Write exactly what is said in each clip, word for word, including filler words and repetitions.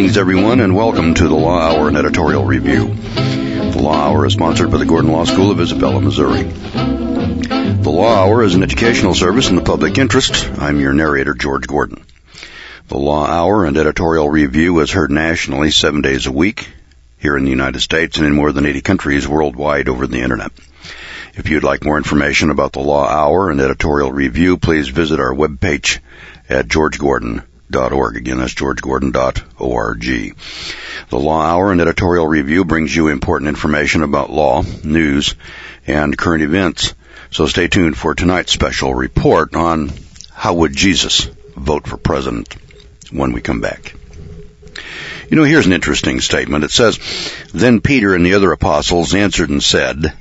Greetings, everyone, and welcome to the Law Hour and Editorial Review. The Law Hour is sponsored by the Gordon Law School of Isabella, Missouri. The Law Hour is an educational service in the public interest. I'm your narrator, George Gordon. The Law Hour and Editorial Review is heard nationally seven days a week here in the United States and in more than eighty countries worldwide over the Internet. If you'd like more information about the Law Hour and Editorial Review, please visit our webpage at george gordon dot org. Again, that's george gordon dot org. The Law Hour and Editorial Review brings you important information about law, news, and current events. So stay tuned for tonight's special report on how would Jesus vote for president when we come back. You know, here's an interesting statement. It says, "Then Peter and the other apostles answered and said,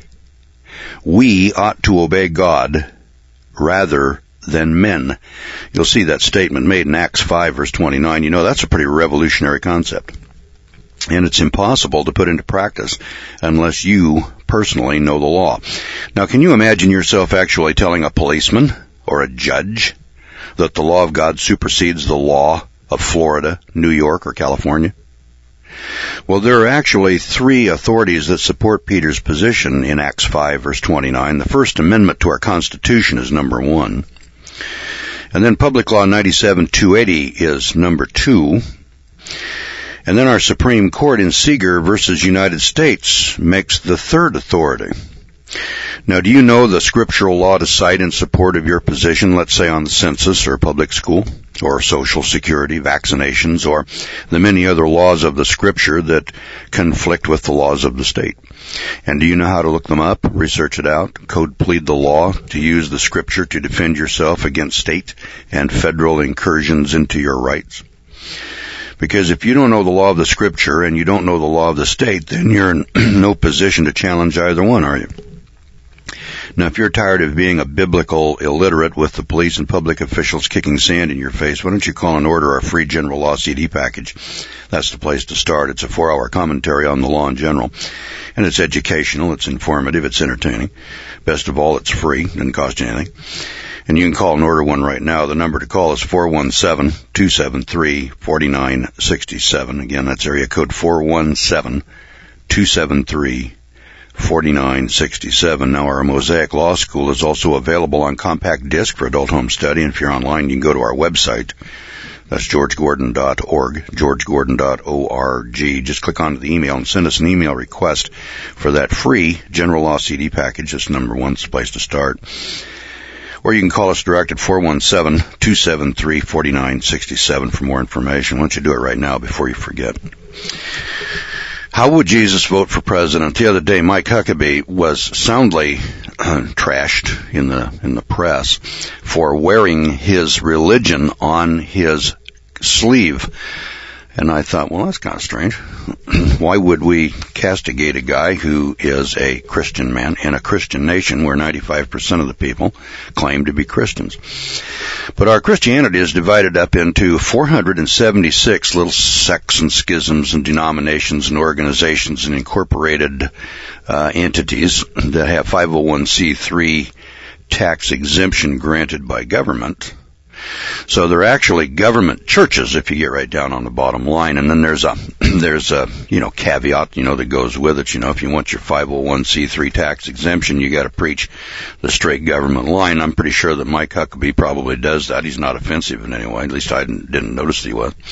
'We ought to obey God rather than men.'" You'll see that statement made in Acts five, verse twenty-nine. You know, that's a pretty revolutionary concept. And it's impossible to put into practice unless you personally know the law. Now, can you imagine yourself actually telling a policeman or a judge that the law of God supersedes the law of Florida, New York, or California? Well, there are actually three authorities that support Peter's position in Acts five, verse twenty-nine. The First Amendment to our Constitution is number one. And then Public Law ninety-seven two eighty is number two. And then our Supreme Court in Seeger versus United States makes the third authority. Now, do you know the scriptural law to cite in support of your position, let's say on the census or public school or Social Security, vaccinations, or the many other laws of the scripture that conflict with the laws of the state? And do you know how to look them up, research it out, code plead the law to use the scripture to defend yourself against state and federal incursions into your rights? Because if you don't know the law of the scripture and you don't know the law of the state, then you're in no position to challenge either one, are you? Now, if you're tired of being a biblical illiterate with the police and public officials kicking sand in your face, why don't you call and order our free general law C D package? That's the place to start. It's a four-hour commentary on the law in general. And it's educational, it's informative, it's entertaining. Best of all, it's free, doesn't cost you anything. And you can call and order one right now. The number to call is four one seven, two seven three, four nine six seven. Again, that's area code four one seven, two seven three, four nine six seven. Now, our Mosaic Law School is also available on compact disc for adult home study. And if you're online, you can go to our website. That's george gordon dot org, george gordon dot org. Just click on the email and send us an email request for that free General Law C D package. That's number one, it's the place to start. Or you can call us direct at four one seven, two seven three, four nine six seven for more information. Why don't you do it right now before you forget? How would Jesus vote for president? The other day, Mike Huckabee was soundly uh, trashed in the in the press for wearing his religion on his sleeve. And I thought, well, that's kind of strange. Why would we castigate a guy who is a Christian man in a Christian nation where ninety-five percent of the people claim to be Christians? But our Christianity is divided up into four hundred seventy-six little sects and schisms and denominations and organizations and incorporated uh, entities that have five oh one c three tax exemption granted by government. So they're actually government churches if you get right down on the bottom line. And then there's a, there's a, you know, caveat, you know, that goes with it. You know, if you want your five oh one c three tax exemption, you got to preach the straight government line. I'm pretty sure that Mike Huckabee probably does that. He's not offensive in any way. At least I didn't, didn't notice that he was.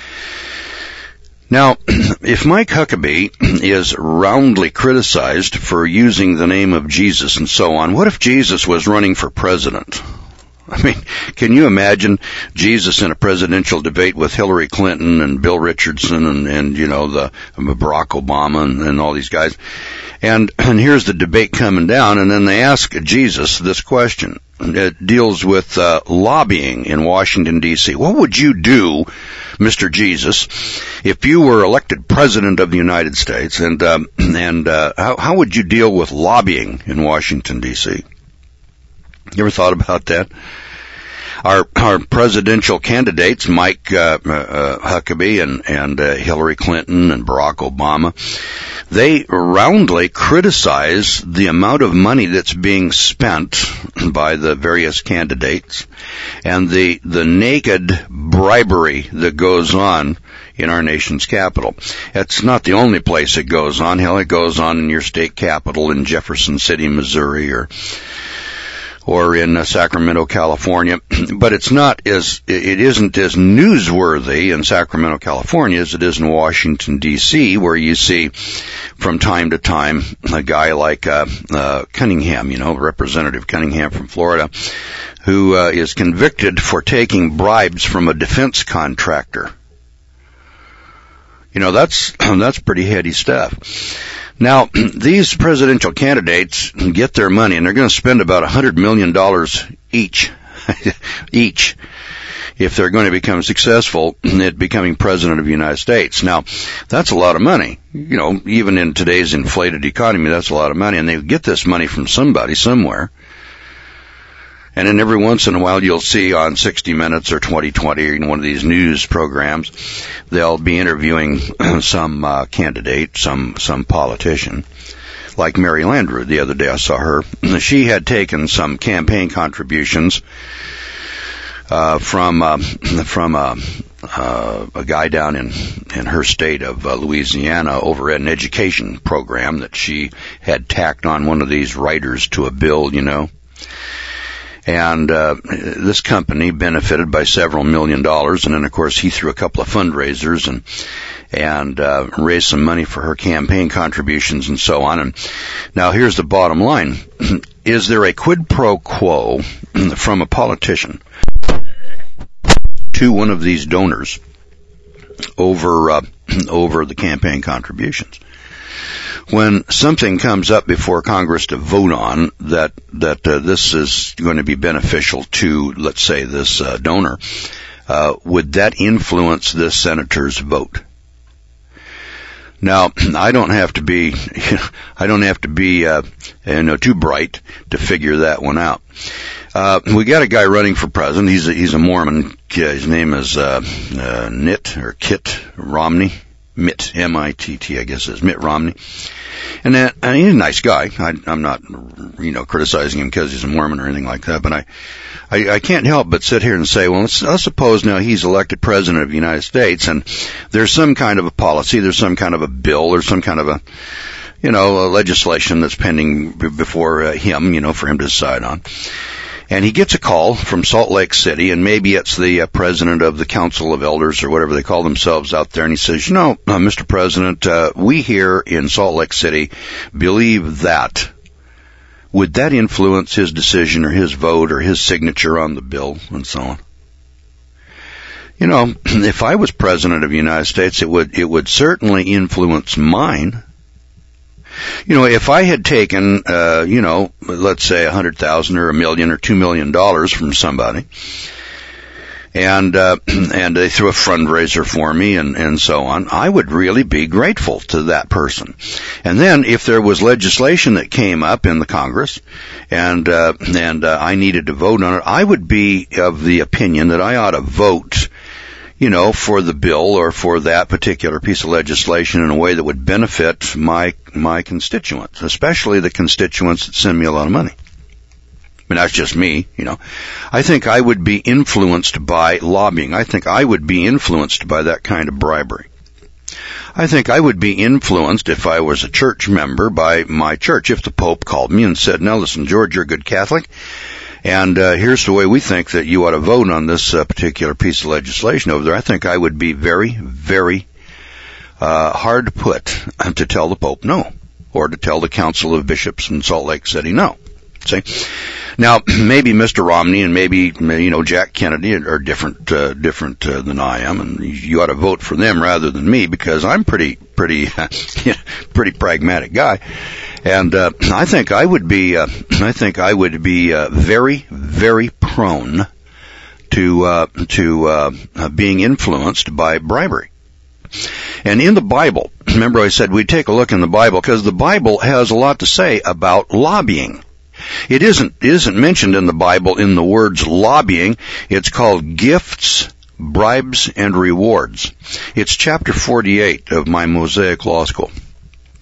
Now, if Mike Huckabee is roundly criticized for using the name of Jesus and so on, what if Jesus was running for president? I mean, can you imagine Jesus in a presidential debate with Hillary Clinton and Bill Richardson and, and you know, the Barack Obama and, and all these guys? And, and here's the debate coming down, and then they ask Jesus this question. It deals with uh, lobbying in Washington, D C What would you do, Mister Jesus, if you were elected president of the United States? And, um, and uh, how, how would you deal with lobbying in Washington, D C? You ever thought about that? Our, our presidential candidates, Mike uh, uh, Huckabee and, and uh, Hillary Clinton and Barack Obama, they roundly criticize the amount of money that's being spent by the various candidates and the the naked bribery that goes on in our nation's capital. It's not the only place it goes on. Hell, it goes on in your state capital in Jefferson City, Missouri, or or in uh, Sacramento, California. But it's not as, it isn't as newsworthy in Sacramento, California as it is in Washington, D C, where you see from time to time a guy like uh, uh, Cunningham, you know, Representative Cunningham from Florida, who uh, is convicted for taking bribes from a defense contractor. You know, that's that's pretty heady stuff. Now, these presidential candidates get their money, and they're going to spend about one hundred million dollars each, each, if they're going to become successful at becoming president of the United States. Now, that's a lot of money. You know, even in today's inflated economy, that's a lot of money, and they get this money from somebody, somewhere. And then every once in a while you'll see on sixty minutes or twenty twenty or one of these news programs, they'll be interviewing some uh, candidate, some some politician, like Mary Landrieu. The other day I saw her. She had taken some campaign contributions uh, from uh, from uh, uh, a guy down in, in her state of uh, Louisiana over at an education program that she had tacked on one of these writers to a bill, you know. And uh this company benefited by several million dollars, and then of course he threw a couple of fundraisers and and uh raised some money for her campaign contributions and so on. And now here's the bottom line. Is there a quid pro quo from a politician to one of these donors over uh, over the campaign contributions? When something comes up before Congress to vote on that that uh, this is going to be beneficial to, let's say, this uh, donor, uh, would that influence this senator's vote? Now, I don't have to be, I don't have to be, uh, you know, too bright to figure that one out. Uh, we got a guy running for president. He's a, he's a Mormon. His name is uh, uh, Nit or Kit Romney. Mitt, M I T T, I guess is Mitt Romney. And, that, and he's a nice guy. I, I'm not, you know, criticizing him because he's a Mormon or anything like that, but I, I, I can't help but sit here and say, well, let's, let's suppose now he's elected president of the United States, and there's some kind of a policy, there's some kind of a bill, or some kind of a, you know, a legislation that's pending before uh, him, you know, for him to decide on. And he gets a call from Salt Lake City, and maybe it's the uh, president of the Council of Elders or whatever they call themselves out there, and he says, you know, uh, Mister President, uh, we here in Salt Lake City believe that. Would that influence his decision or his vote or his signature on the bill and so on? You know, if I was president of the United States, it would, it would certainly influence mine. You know, if I had taken, uh, you know, let's say a hundred thousand or a million or two million dollars from somebody, and uh, and they threw a fundraiser for me and and so on, I would really be grateful to that person. And then if there was legislation that came up in the Congress, and uh, and uh, I needed to vote on it, I would be of the opinion that I ought to vote, you know, for the bill or for that particular piece of legislation in a way that would benefit my my constituents, especially the constituents that send me a lot of money. I mean, that's just me, you know. I think I would be influenced by lobbying. I think I would be influenced by that kind of bribery. I think I would be influenced, if I was a church member, by my church. If the Pope called me and said, now listen, George, you're a good Catholic, and uh, here's the way we think that you ought to vote on this uh, particular piece of legislation over there, I think I would be very, very uh, hard put to tell the Pope no, or to tell the Council of Bishops in Salt Lake City no. See? Now, maybe Mister Romney and maybe, you know, Jack Kennedy are different, uh, different uh, than I am, and you ought to vote for them rather than me, because I'm pretty, pretty, pretty pragmatic guy. And uh, I think I would be, uh, I think I would be uh, very, very prone to uh, to uh, being influenced by bribery. And in the Bible, remember I said we'd take a look in the Bible, because the Bible has a lot to say about lobbying. It isn't it isn't mentioned in the Bible in the words lobbying. It's called gifts, bribes, and rewards. It's chapter forty-eight of my Mosaic Law School.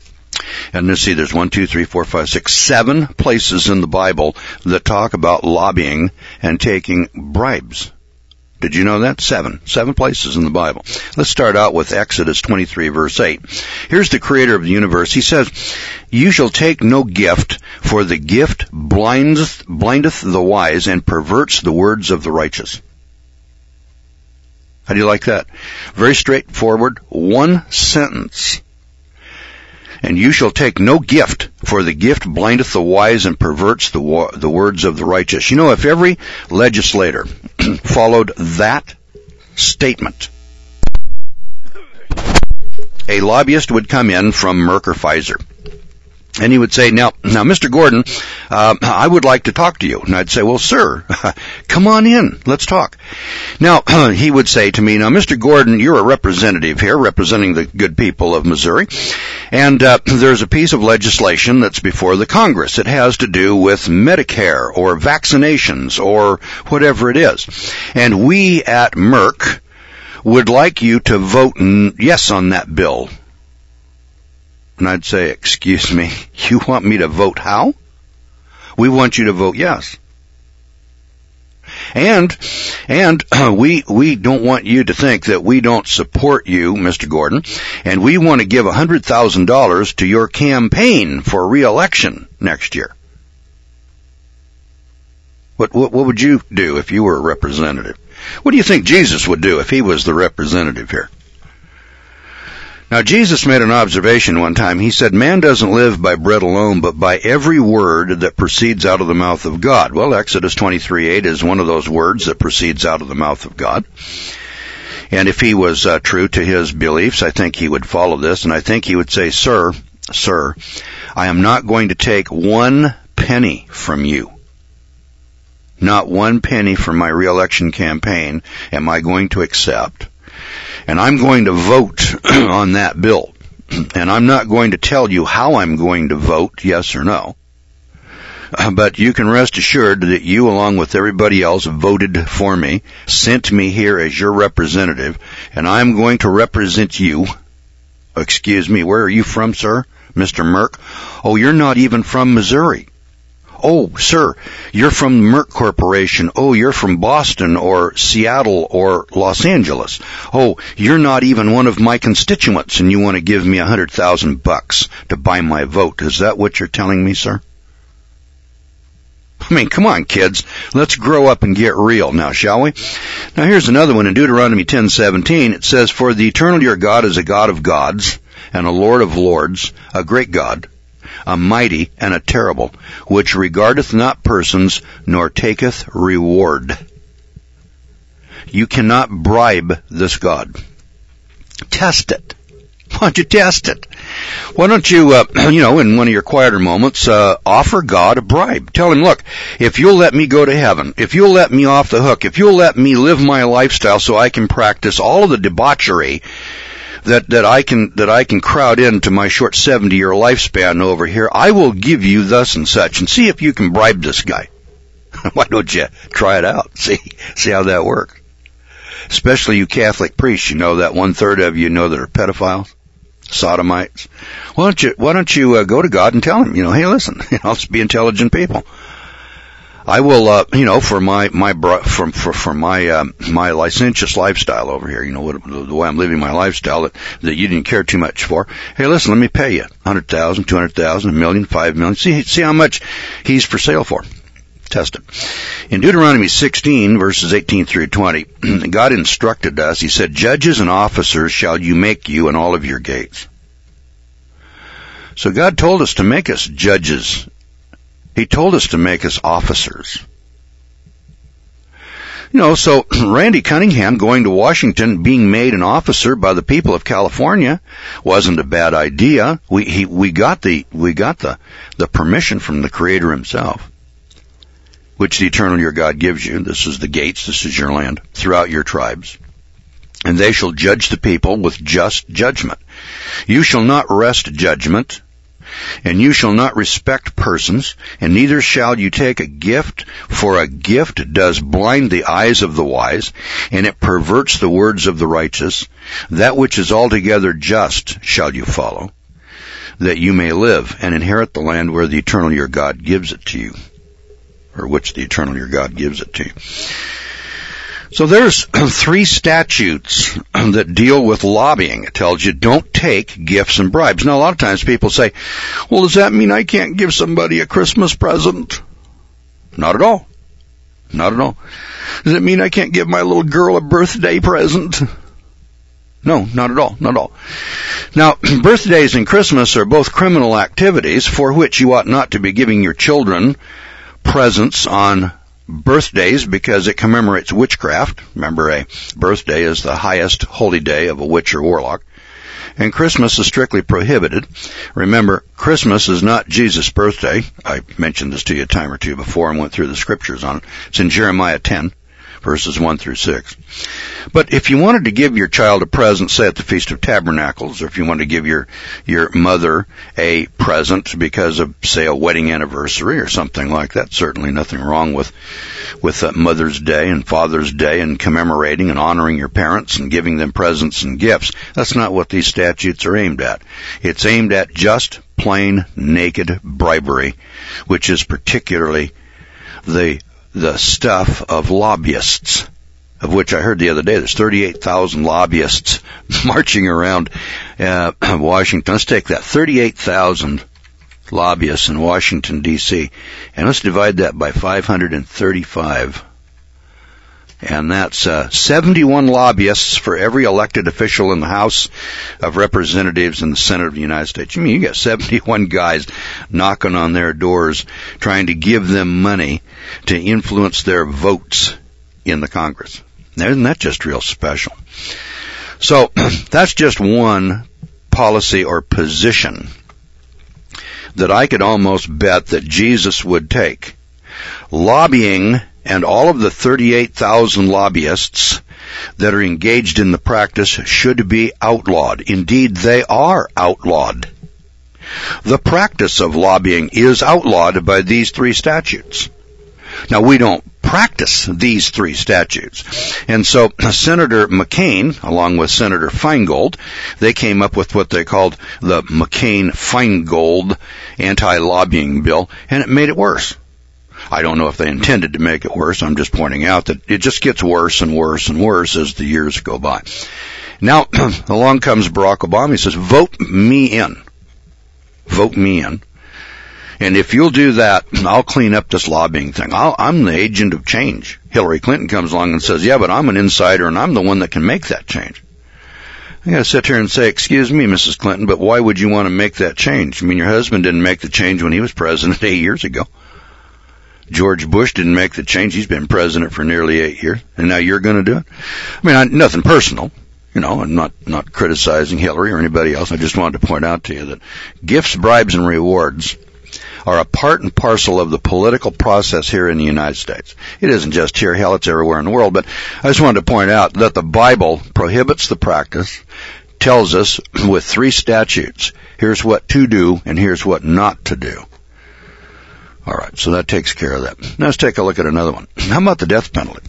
And let's see, there's one, two, three, four, five, six, seven places in the Bible that talk about lobbying and taking bribes. Did you know that? Seven. Seven places in the Bible. Let's start out with Exodus twenty-three, verse eight. Here's the creator of the universe. He says, "You shall take no gift, for the gift blindeth, blindeth the wise and perverts the words of the righteous." How do you like that? Very straightforward. One sentence. "And you shall take no gift, for the gift blindeth the wise and perverts the wa- the words of the righteous." You know, if every legislator followed that statement, a lobbyist would come in from Merck or Pfizer, and he would say, now, now, Mister Gordon, uh, I would like to talk to you. And I'd say, well, sir, come on in. Let's talk. Now, he would say to me, now, Mister Gordon, you're a representative here representing the good people of Missouri. And uh, there's a piece of legislation that's before the Congress. It has to do with Medicare or vaccinations or whatever it is. And we at Merck would like you to vote n- yes on that bill. And I'd say, excuse me, you want me to vote how? We want you to vote yes. And, and, uh, we, we don't want you to think that we don't support you, Mister Gordon, and we want to give one hundred thousand dollars to your campaign for re-election next year. What, what, what would you do if you were a representative? What do you think Jesus would do if he was the representative here? Now, Jesus made an observation one time. He said, man doesn't live by bread alone, but by every word that proceeds out of the mouth of God. Well, Exodus twenty-three eight is one of those words that proceeds out of the mouth of God. And if he was uh, true to his beliefs, I think he would follow this, and I think he would say, Sir, sir, I am not going to take one penny from you. Not one penny from my re-election campaign am I going to accept. And I'm going to vote on that bill. And I'm not going to tell you how I'm going to vote, yes or no. But you can rest assured that you, along with everybody else, voted for me, sent me here as your representative, and I'm going to represent you. Excuse me, where are you from, sir? Mister Merck? Oh, you're not even from Missouri. Oh, sir, you're from Merck Corporation. Oh, you're from Boston or Seattle or Los Angeles. Oh, you're not even one of my constituents, and you want to give me a hundred thousand bucks to buy my vote. Is that what you're telling me, sir? I mean, come on, kids. Let's grow up and get real now, shall we? Now, here's another one in Deuteronomy ten seventeen. It says, "For the eternal your God is a God of gods and a Lord of lords, a great God, a mighty and a terrible, which regardeth not persons, nor taketh reward." You cannot bribe this God. Test it. Why don't you test it? Why don't you, uh, you know, in one of your quieter moments, uh, offer God a bribe. Tell him, look, if you'll let me go to heaven, if you'll let me off the hook, if you'll let me live my lifestyle so I can practice all of the debauchery that, that I can, that I can crowd into my short seventy-year lifespan over here, I will give you thus and such, and see if you can bribe this guy. Why don't you try it out? See, see how that works. Especially you Catholic priests, you know that one third of you know that are pedophiles, sodomites. Why don't you, why don't you uh, go to God and tell him, you know, hey, listen, you know, let's be intelligent people. I will, uh, you know, for my, my, for, for, for my, um, my licentious lifestyle over here, you know, what, the way I'm living my lifestyle that, that you didn't care too much for. Hey, listen, let me pay you a hundred thousand, two hundred thousand, a million, five million. See, see how much he's for sale for. Test it. In Deuteronomy sixteen, verses eighteen through twenty, God instructed us, he said, judges and officers shall you make you in all of your gates. So God told us to make us judges. He told us to make us officers. You know, so Randy Cunningham going to Washington, being made an officer by the people of California, wasn't a bad idea. We he, we got the we got the the permission from the Creator Himself, which the eternal your God gives you. This is the gates. This is your land throughout your tribes. And they shall judge the people with just judgment. You shall not wrest judgment, and you shall not respect persons, and neither shall you take a gift, for a gift does blind the eyes of the wise, and it perverts the words of the righteous. That which is altogether just shall you follow. that you may live and inherit the land where the eternal your God gives it to you, or which the eternal your God gives it to you. So there's three statutes that deal with lobbying. It tells you don't take gifts and bribes. Now, a lot of times people say, well, does that mean I can't give somebody a Christmas present? Not at all. Not at all. Does it mean I can't give my little girl a birthday present? No, not at all. Not at all. Now, birthdays and Christmas are both criminal activities for which you ought not to be giving your children presents on birthdays because it commemorates witchcraft. Remember, a birthday is the highest holy day of a witch or warlock. And Christmas is strictly prohibited. Remember, Christmas is not Jesus' birthday. I mentioned this to you a time or two before and went through the scriptures on it. It's in Jeremiah ten, verses one through six. But if you wanted to give your child a present, say at the Feast of Tabernacles, or if you wanted to give your your mother a present because of, say, a wedding anniversary or something like that, certainly nothing wrong with with uh, Mother's Day and Father's Day and commemorating and honoring your parents and giving them presents and gifts. That's not what these statutes are aimed at. It's aimed at just plain naked bribery, which is particularly the the stuff of lobbyists, of which I heard the other day there's thirty-eight thousand lobbyists marching around uh, Washington. Let's take that, thirty-eight thousand lobbyists in Washington, D C, and let's divide that by five hundred thirty-five. And that's uh, seventy-one lobbyists for every elected official in the House of Representatives and the Senate of the United States. I mean, you got seventy-one guys knocking on their doors trying to give them money to influence their votes in the Congress. Now, isn't that just real special? So that's just one policy or position that I could almost bet that Jesus would take. Lobbying and all of the thirty-eight thousand lobbyists that are engaged in the practice should be outlawed. Indeed, they are outlawed. The practice of lobbying is outlawed by these three statutes. Now, we don't practice these three statutes. And so Senator McCain, along with Senator Feingold, they came up with what they called the McCain-Feingold anti-lobbying bill, and it made it worse. I don't know if they intended to make it worse. I'm just pointing out that it just gets worse and worse and worse as the years go by. Now, along comes Barack Obama. He says, vote me in. Vote me in. And if you'll do that, I'll clean up this lobbying thing. I'll, I'm the agent of change. Hillary Clinton comes along and says, yeah, but I'm an insider and I'm the one that can make that change. I gotta sit here and say, excuse me, Missus Clinton, but why would you want to make that change? I mean, your husband didn't make the change when he was president eight years ago. George Bush didn't make the change. He's been president for nearly eight years. And now you're going to do it? I mean, I, nothing personal. You know, I'm not, not criticizing Hillary or anybody else. I just wanted to point out to you that gifts, bribes, and rewards are a part and parcel of the political process here in the United States. It isn't just here. Hell, it's everywhere in the world. But I just wanted to point out that the Bible prohibits the practice, tells us with three statutes, here's what to do and here's what not to do. All right, so that takes care of that. Now let's take a look at another one. How about the death penalty?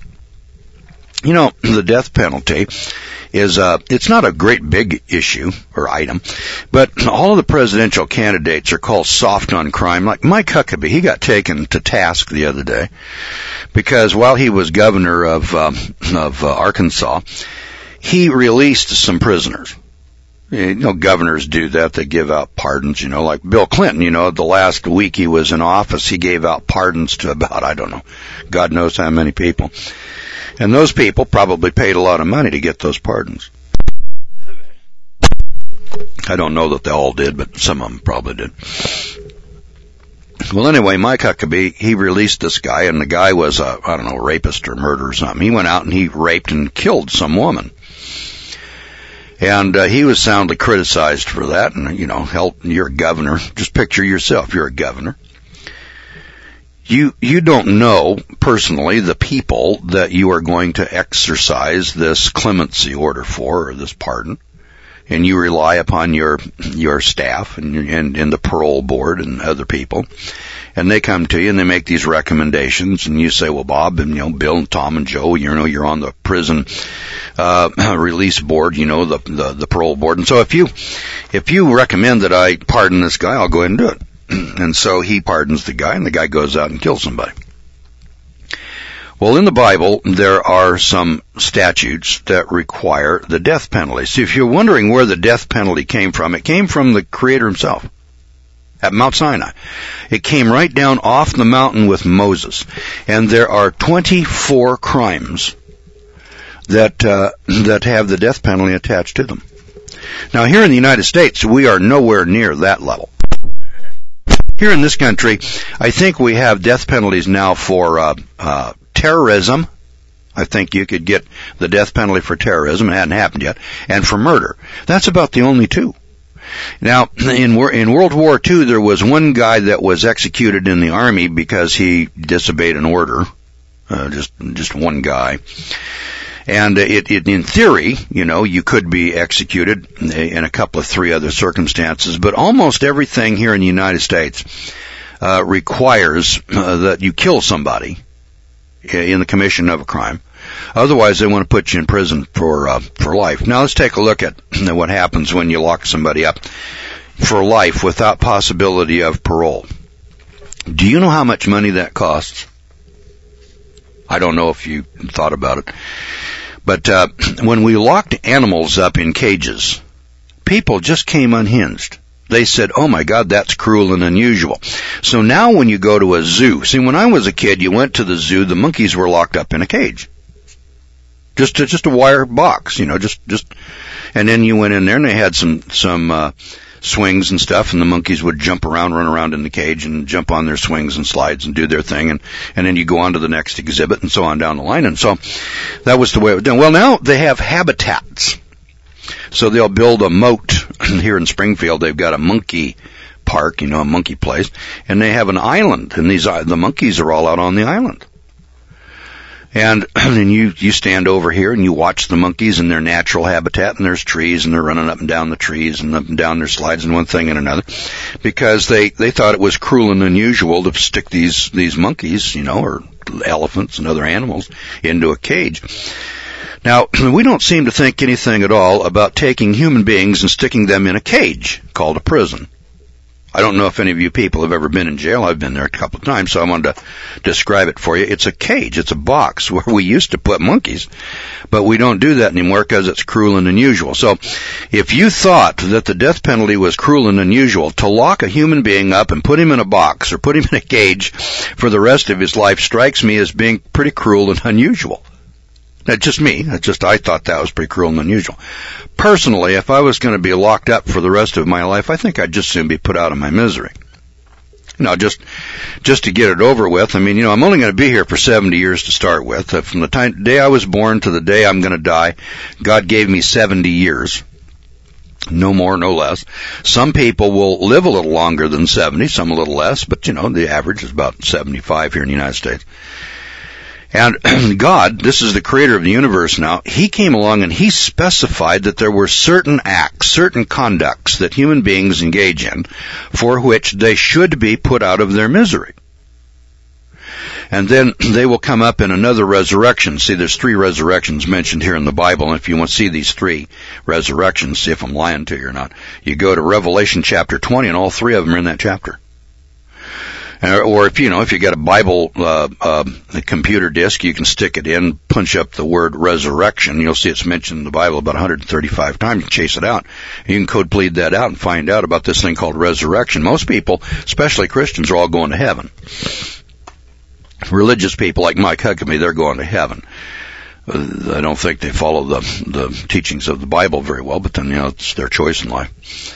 You know, the death penalty is, uh, it's not a great big issue or item, but all of the presidential candidates are called soft on crime. Like Mike Huckabee, he got taken to task the other day because while he was governor of, um, of uh, Arkansas, he released some prisoners. You know, governors do that. They give out pardons, you know, like Bill Clinton, you know, the last week he was in office, he gave out pardons to about, I don't know, God knows how many people. And those people probably paid a lot of money to get those pardons. I don't know that they all did, but some of them probably did. Well, anyway, Mike Huckabee, he released this guy, and the guy was a, I don't know, rapist or murderer or something. He went out and he raped and killed some woman. And uh, he was soundly criticized for that. And, you know, hell, you're a governor. Just picture yourself. You're a governor. You you don't know personally the people that you are going to exercise this clemency order for, or this pardon. And you rely upon your your staff and, and, and the parole board and other people. And they come to you and they make these recommendations. And you say, well, Bob and, you know, Bill and Tom and Joe, you know, you're on the prison uh, release board, you know, the, the, the parole board. And so if you, if you recommend that I pardon this guy, I'll go ahead and do it. And so he pardons the guy, and the guy goes out and kills somebody. Well, in the Bible, there are some statutes that require the death penalty. See, if you're wondering where the death penalty came from, it came from the Creator himself at Mount Sinai. It came right down off the mountain with Moses. And there are twenty-four crimes that uh, that have the death penalty attached to them. Now, here in the United States, we are nowhere near that level. Here in this country, I think we have death penalties now for uh, uh terrorism. I think you could get the death penalty for terrorism. It hadn't happened yet. And for murder. That's about the only two. Now, in, in World War Two, there was one guy that was executed in the Army because he disobeyed an order. Uh, just, just one guy. And it, it, in theory, you know, you could be executed in a couple of three other circumstances, but almost everything here in the United States uh, requires uh, that you kill somebody in the commission of a crime. Otherwise, they want to put you in prison for uh, for life. Now, let's take a look at what happens when you lock somebody up for life without possibility of parole. Do you know how much money that costs? I don't know if you thought about it. But uh, when we locked animals up in cages, people just came unhinged. They said, oh my God, that's cruel and unusual. So now when you go to a zoo, see, when I was a kid, you went to the zoo, the monkeys were locked up in a cage. Just a, just a wire box, you know, just, just, and then you went in there and they had some, some, uh, swings and stuff, and the monkeys would jump around, run around in the cage and jump on their swings and slides and do their thing, and, and then you go on to the next exhibit and so on down the line. And so that was the way it was done. Well, now they have habitats. So they'll build a moat. Here in Springfield, they've got a monkey park, you know, a monkey place, and they have an island, and these the monkeys are all out on the island. And and you you stand over here and you watch the monkeys in their natural habitat, and there's trees, and they're running up and down the trees and up and down their slides and one thing and another, because they they thought it was cruel and unusual to stick these these monkeys, you know, or elephants and other animals into a cage. Now, we don't seem to think anything at all about taking human beings and sticking them in a cage called a prison. I don't know if any of you people have ever been in jail. I've been there a couple of times, so I wanted to describe it for you. It's a cage. It's a box where we used to put monkeys, but we don't do that anymore because it's cruel and unusual. So if you thought that the death penalty was cruel and unusual, to lock a human being up and put him in a box or put him in a cage for the rest of his life strikes me as being pretty cruel and unusual. That's just me. That's just, I thought that was pretty cruel and unusual. Personally, if I was going to be locked up for the rest of my life, I think I'd just soon be put out of my misery. Now, just, just to get it over with, I mean, you know, I'm only going to be here for seventy years to start with. Uh, from the time, day I was born to the day I'm going to die, God gave me seventy years. No more, no less. Some people will live a little longer than seventy, some a little less, but you know, the average is about seventy-five here in the United States. And God, this is the creator of the universe now, he came along and he specified that there were certain acts, certain conducts that human beings engage in for which they should be put out of their misery. And then they will come up in another resurrection. See, there's three resurrections mentioned here in the Bible, and if you want to see these three resurrections, see if I'm lying to you or not, you go to Revelation chapter twenty, and all three of them are in that chapter. Or if, you know, if you got a Bible, uh, uh, a computer disk, you can stick it in, punch up the word resurrection. You'll see it's mentioned in the Bible about one hundred thirty-five times. You chase it out. You can code plead that out and find out about this thing called resurrection. Most people, especially Christians, are all going to heaven. Religious people like Mike Huckabee, they're going to heaven. Uh, I don't think they follow the, the teachings of the Bible very well, but then, you know, it's their choice in life.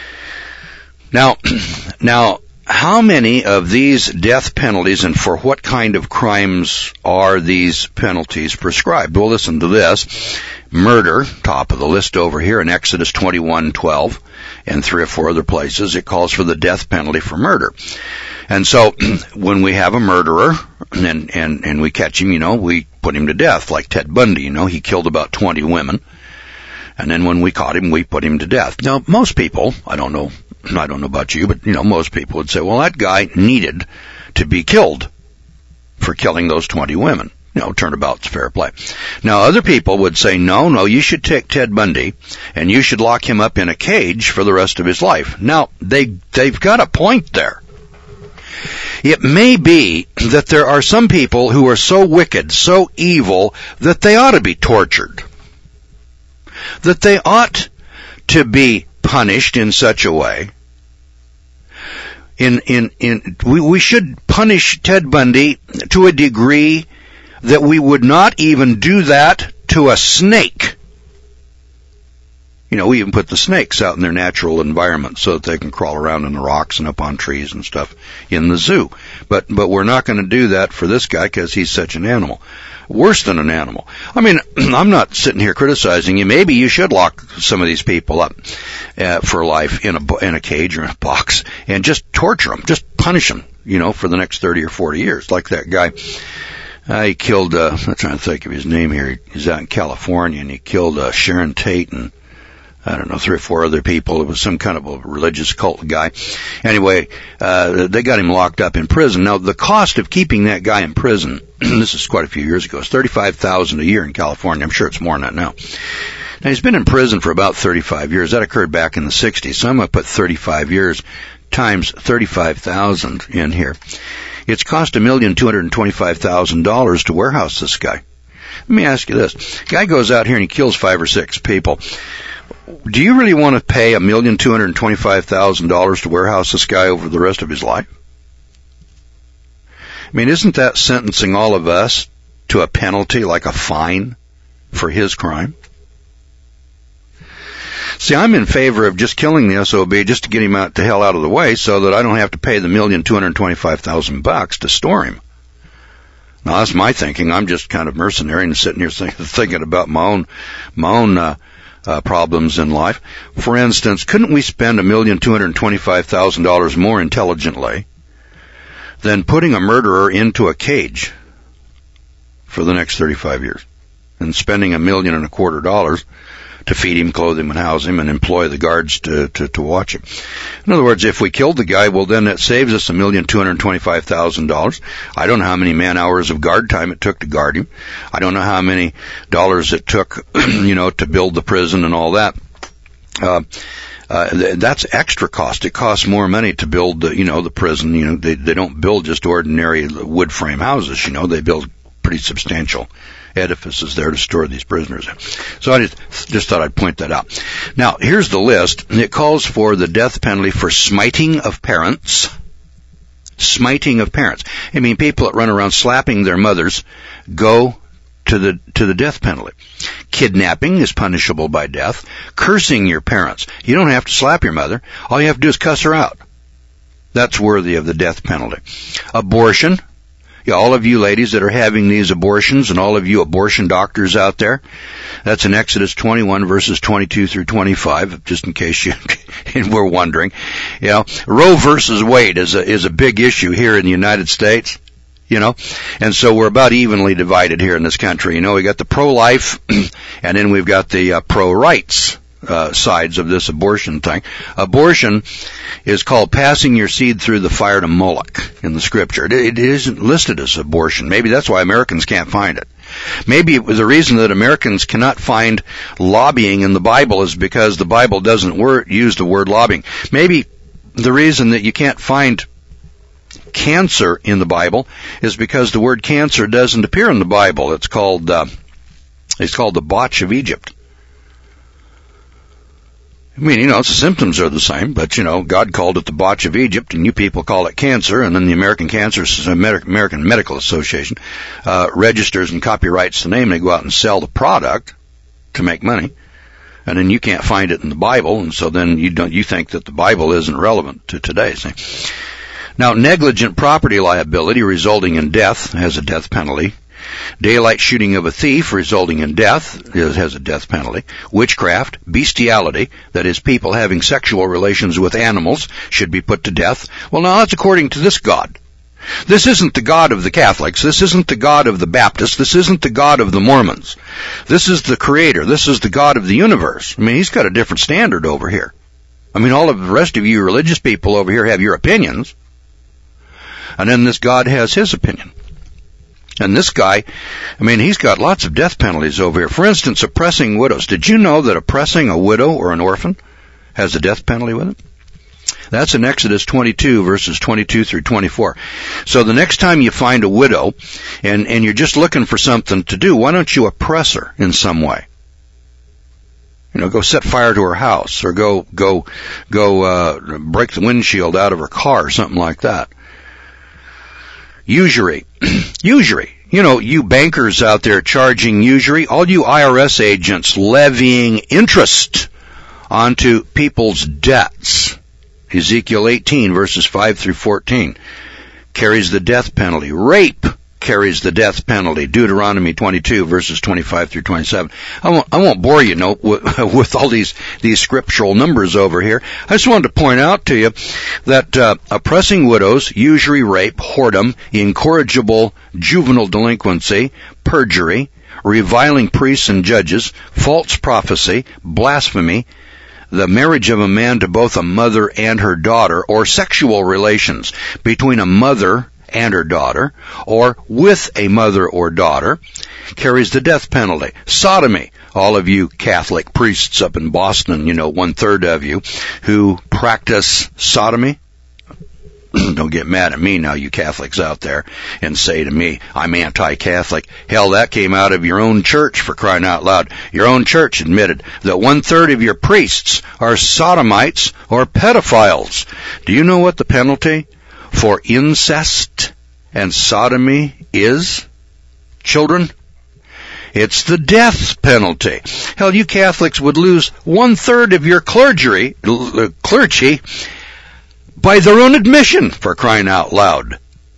Now, now, how many of these death penalties and for what kind of crimes are these penalties prescribed? Well, listen to this. Murder, top of the list over here in Exodus twenty-one twelve and three or four other places, it calls for the death penalty for murder. And so when we have a murderer and, and, and we catch him, you know, we put him to death, like Ted Bundy, you know, he killed about twenty women. And then when we caught him, we put him to death. Now, most people, I don't know, I don't know about you, but, you know, most people would say, well, that guy needed to be killed for killing those twenty women. You know, turnabout's fair play. Now, other people would say, no, no, you should take Ted Bundy and you should lock him up in a cage for the rest of his life. Now, they, they've got a point there. It may be that there are some people who are so wicked, so evil, that they ought to be tortured. That they ought to be punished in such a way. In, in, in, we, we should punish Ted Bundy to a degree that we would not even do that to a snake. You know, we even put the snakes out in their natural environment so that they can crawl around in the rocks and up on trees and stuff in the zoo. But, but we're not going to do that for this guy because he's such an animal. Worse than an animal. I mean, I'm not sitting here criticizing you. Maybe you should lock some of these people up uh, for life in a, in a cage or in a box and just torture them, just punish them, you know, for the next thirty or forty years, like that guy. Uh, he killed, uh, I'm trying to think of his name here. He's out in California, and he killed uh, Sharon Tate and, I don't know, three or four other people. It was some kind of a religious cult guy. Anyway, uh, they got him locked up in prison. Now, the cost of keeping that guy in prison, this is quite a few years ago, is thirty-five thousand dollars a year in California. I'm sure it's more than that now. Now, he's been in prison for about thirty-five years. That occurred back in the sixties. So I'm going to put thirty-five years times thirty-five thousand dollars in here. It's cost one million two hundred twenty-five thousand dollars to warehouse this guy. Let me ask you this. Guy goes out here and he kills five or six people. Do you really want to pay one million two hundred twenty-five thousand dollars to warehouse this guy over the rest of his life? I mean, isn't that sentencing all of us to a penalty, like a fine, for his crime? See, I'm in favor of just killing the S O B just to get him out the hell out of the way so that I don't have to pay the million two hundred twenty-five thousand bucks to store him. Now, that's my thinking. I'm just kind of mercenary and sitting here thinking about my own, my own, uh, uh, problems in life. For instance, couldn't we spend a million two hundred twenty-five thousand dollars more intelligently than putting a murderer into a cage for the next thirty-five years and spending a million and a quarter dollars to feed him, clothe him, and house him, and employ the guards to, to, to watch him? In other words, if we killed the guy, well, then that saves us a million two hundred twenty-five thousand dollars. I don't know how many man hours of guard time it took to guard him. I don't know how many dollars it took, you know, to build the prison and all that. Uh, uh, th- that's extra cost. It costs more money to build, the, you know, the prison. You know, they, they don't build just ordinary wood frame houses. You know, they build pretty substantial edifices there to store these prisoners in. So I just, just thought I'd point that out. Now, here's the list. It calls for the death penalty for smiting of parents. Smiting of parents. I mean, people that run around slapping their mothers go to the to the death penalty. Kidnapping is punishable by death. Cursing your parents. You don't have to slap your mother. All you have to do is cuss her out. That's worthy of the death penalty. Abortion. Yeah, all of you ladies that are having these abortions and all of you abortion doctors out there, that's in Exodus twenty-one verses twenty-two through twenty-five, just in case you were wondering. You know, Roe versus Wade is a, is a big issue here in the United States, you know, and so we're about evenly divided here in this country. You know, we got the pro-life and then we've got the uh, pro-rights Uh, sides of this abortion thing. Abortion is called passing your seed through the fire to Moloch in the scripture. It, it isn't listed as abortion. Maybe that's why Americans can't find it. Maybe it was the reason that Americans cannot find lobbying in the Bible is because the Bible doesn't word, use the word lobbying. Maybe the reason that you can't find cancer in the Bible is because the word cancer doesn't appear in the Bible. It's called, uh, it's called the botch of Egypt. I mean, you know, the symptoms are the same, but, you know, God called it the botch of Egypt, and you people call it cancer, and then the American Cancer, American Medical Association uh, registers and copyrights the name. They go out and sell the product to make money, and then you can't find it in the Bible, and so then you don't you think that the Bible isn't relevant to today. See? Now, negligent property liability resulting in death has a death penalty. Daylight shooting of a thief resulting in death has a death penalty. Witchcraft, bestiality, that is, people having sexual relations with animals, should be put to death. Well, now that's according to this God. This isn't the God of the Catholics. This isn't the God of the Baptists. This isn't the God of the Mormons. This is the Creator. This is the God of the universe. I mean, He's got a different standard over here. I mean, all of the rest of you religious people over here have your opinions, and then this God has His opinion. And this guy, I mean, he's got lots of death penalties over here. For instance, oppressing widows. Did you know that oppressing a widow or an orphan has a death penalty with it? That's in Exodus twenty-two, verses twenty-two through twenty-four. So the next time you find a widow and, and you're just looking for something to do, why don't you oppress her in some way? You know, go set fire to her house, or go, go, go, uh, break the windshield out of her car, or something like that. Usury. Usury. You know, you bankers out there charging usury, all you I R S agents levying interest onto people's debts. Ezekiel eighteen, verses five through fourteen, carries the death penalty. Rape carries the death penalty. Deuteronomy twenty-two, verses twenty-five through twenty-seven. I won't, I won't bore you no, with, with all these, these scriptural numbers over here. I just wanted to point out to you that uh, oppressing widows, usury, rape, whoredom, incorrigible juvenile delinquency, perjury, reviling priests and judges, false prophecy, blasphemy, the marriage of a man to both a mother and her daughter, or sexual relations between a mother and her daughter, or with a mother or daughter, carries the death penalty. Sodomy, all of you Catholic priests up in Boston, you know, one-third of you, who practice sodomy. Don't get mad at me now, you Catholics out there, and say to me, I'm anti-Catholic. Hell, that came out of your own church, for crying out loud. Your own church admitted that one-third of your priests are sodomites or pedophiles. Do you know what the penalty for incest and sodomy is, children? It's the death penalty. Hell, you Catholics would lose one-third of your clergy, clergy by their own admission, for crying out loud.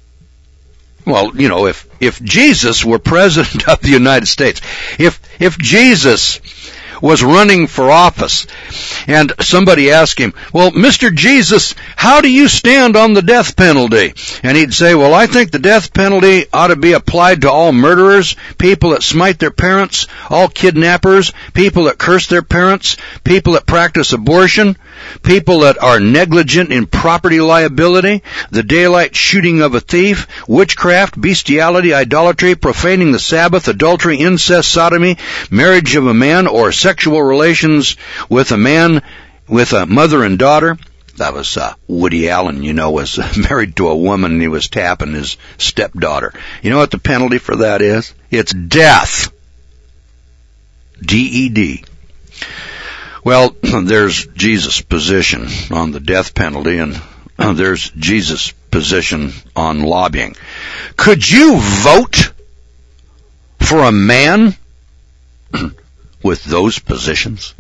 Well, you know, if, if Jesus were president of the United States, if, if Jesus was running for office, and somebody asked him, well, Mister Jesus, how do you stand on the death penalty? And he'd say, well, I think the death penalty ought to be applied to all murderers, people that smite their parents, all kidnappers, people that curse their parents, people that practice abortion, people that are negligent in property liability, the daylight shooting of a thief, witchcraft, bestiality, idolatry, profaning the Sabbath, adultery, incest, sodomy, marriage of a man, or sexual relations with a man, with a mother and daughter. That was uh, Woody Allen, you know, was married to a woman and he was tapping his stepdaughter. You know what the penalty for that is? It's death. D E D. Well, there's Jesus' position on the death penalty, and there's Jesus' position on lobbying. Could you vote for a man with those positions?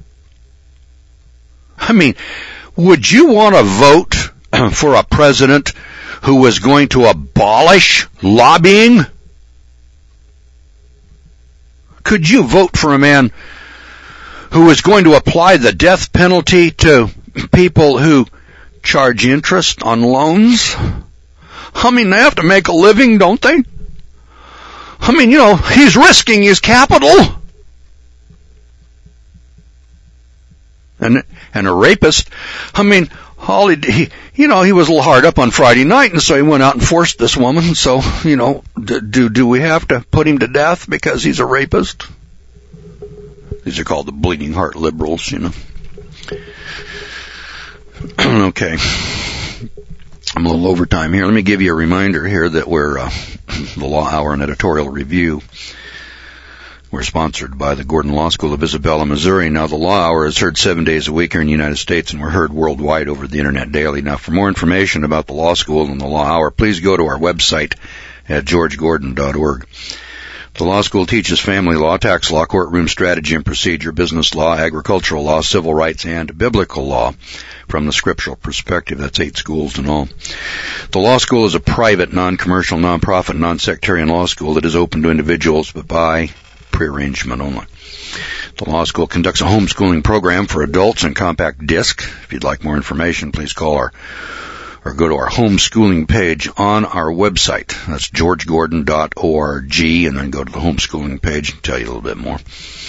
I mean, would you want to vote for a president who was going to abolish lobbying? Could you vote for a man who is going to apply the death penalty to people who charge interest on loans? I mean, they have to make a living, don't they? I mean, you know, he's risking his capital. And and a rapist, I mean, all he, he, you know, he was a little hard up on Friday night, and so he went out and forced this woman. So, you know, do do, do we have to put him to death because he's a rapist? These are called the bleeding heart liberals, you know. Okay. I'm a little overtime here. Let me give you a reminder here that we're, uh, the Law Hour and Editorial Review. We're sponsored by the Gordon Law School of Isabella, Missouri. Now, the Law Hour is heard seven days a week here in the United States, and we're heard worldwide over the Internet daily. Now, for more information about the Law School and the Law Hour, please go to our website at george gordon dot org. The law school teaches family law, tax law, courtroom strategy and procedure, business law, agricultural law, civil rights, and biblical law from the scriptural perspective. That's eight schools in all. The law school is a private, non-commercial, non-profit, non-sectarian law school that is open to individuals, but by prearrangement only. The law school conducts a homeschooling program for adults in compact disc. If you'd like more information, please call our or go to our homeschooling page on our website. That's george gordon dot org, and then go to the homeschooling page and tell you a little bit more.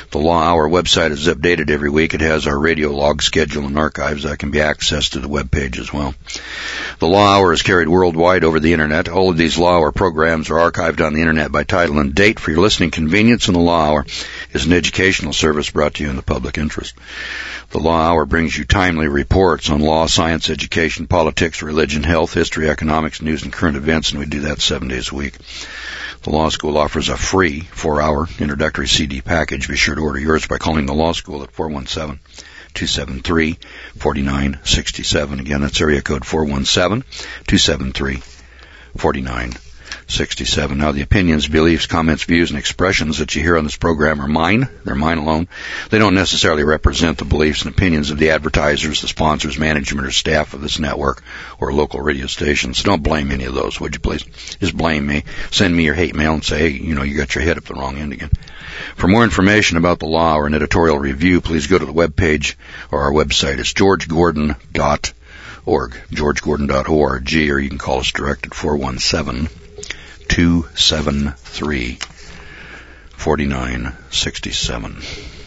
The Law Hour website is updated every week. It has our radio log schedule and archives that can be accessed to the webpage as well. The Law Hour is carried worldwide over the Internet. All of these Law Hour programs are archived on the Internet by title and date for your listening convenience, and the Law Hour is an educational service brought to you in the public interest. The Law Hour brings you timely reports on law, science, education, politics, religion, health, history, economics, news, and current events, and we do that seven days a week. The Law School offers a free four-hour introductory C D package. Be sure to order yours by calling the Law School at four one seven, two seven three, four nine six seven. Again, that's area code four one seven, two seven three, four nine six seven. Now, the opinions, beliefs, comments, views, and expressions that you hear on this program are mine. They're mine alone. They don't necessarily represent the beliefs and opinions of the advertisers, the sponsors, management, or staff of this network or local radio stations. So don't blame any of those, would you please? Just blame me. Send me your hate mail and say, hey, you know, you got your head up the wrong end again. For more information about the Law or an editorial review, please go to the webpage or our website. It's george gordon dot org, george gordon dot org, or you can call us direct at four one seven, two seven three, four nine six seven.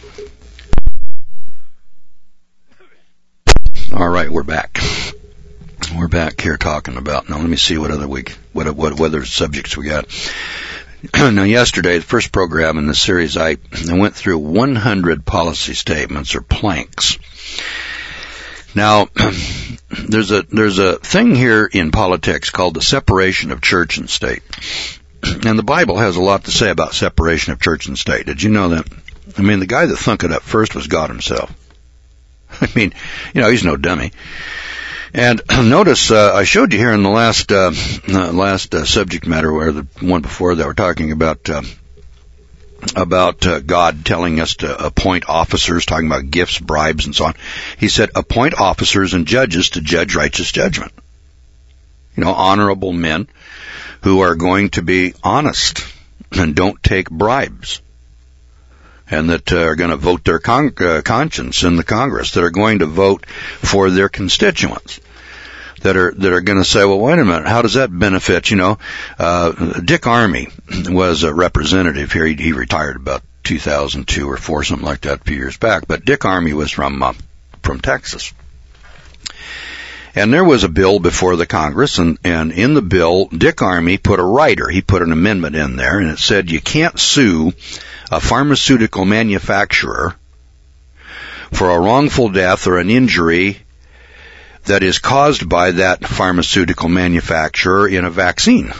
All right, we're back. We're back here talking about, now let me see what other week, what, what, what other subjects we got. Now, yesterday, the first program in this series, I, I went through one hundred policy statements or planks. Now, there's a there's a thing here in politics called the separation of church and state. And the Bible has a lot to say about separation of church and state. Did you know that? I mean, the guy that thunk it up first was God himself. I mean, you know, he's no dummy. And notice, uh, I showed you here in the last, uh, uh last uh, subject matter, where the one before that we're talking about, uh, about uh, God telling us to appoint officers, talking about gifts, bribes, and so on. He said, appoint officers and judges to judge righteous judgment. You know, honorable men who are going to be honest and don't take bribes, and that uh, are going to vote their con- uh, conscience in the Congress, that are going to vote for their constituents, that are that are going to say, well, wait a minute, how does that benefit? You know, uh, Dick Armey was a representative here. He, he retired about two thousand two or four, something like that, a few years back. But Dick Armey was from uh, from Texas. And there was a bill before the Congress, and, and in the bill, Dick Armey put a rider. He put an amendment in there, and it said you can't sue a pharmaceutical manufacturer for a wrongful death or an injury that is caused by that pharmaceutical manufacturer in a vaccine.